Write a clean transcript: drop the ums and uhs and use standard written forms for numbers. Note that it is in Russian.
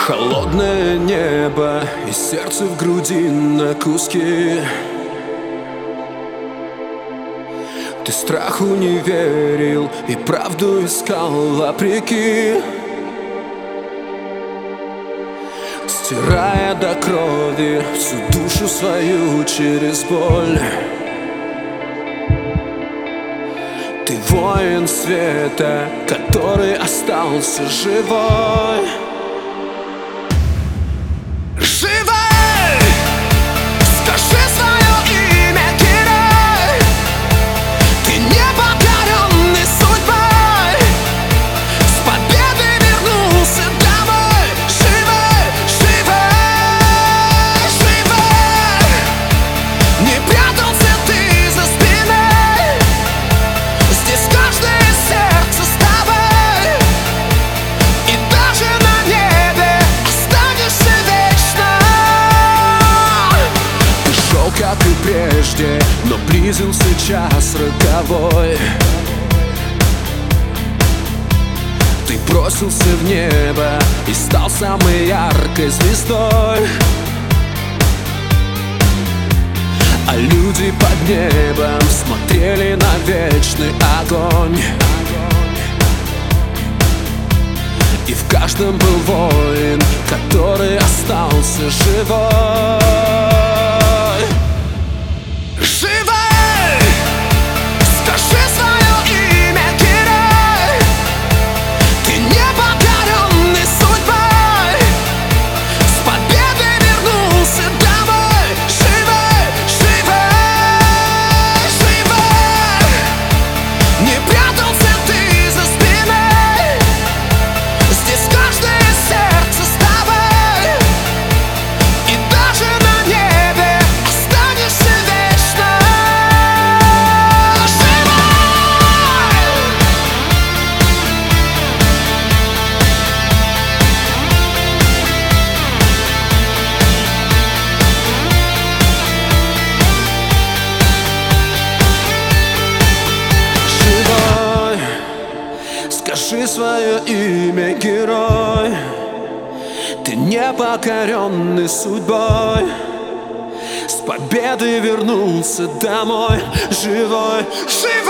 Холодное небо и сердце в груди на куски. Ты страху не верил и правду искал вопреки, стирая до крови всю душу свою через боль. Ты воин света, который остался живой. Живой! Скажи свое имя, герой! Ты не покоренный судьбой, с победой вернулся домой. Живой, живой, живой! Не прятался ты за спиной, здесь каждое сердце с тобой. И даже на небе останешься вечно. Ты шел, как и прежде, но близился час роковой. Ты бросился в небо и стал самой яркой звездой. А люди под небом смотрели на вечный огонь. И в каждом был воин, который остался живой. Живой! Скажи свое имя, герой! Ты не покоренный судьбой, с победой вернулся домой. Живой, живой, живой! Не прятался ты за спиной, здесь каждое сердце с тобой. И даже на небе останешься вечно. Живой! Скажи свое имя, герой! Ты не покоренный судьбой, с победой вернулся домой. Живой, живой!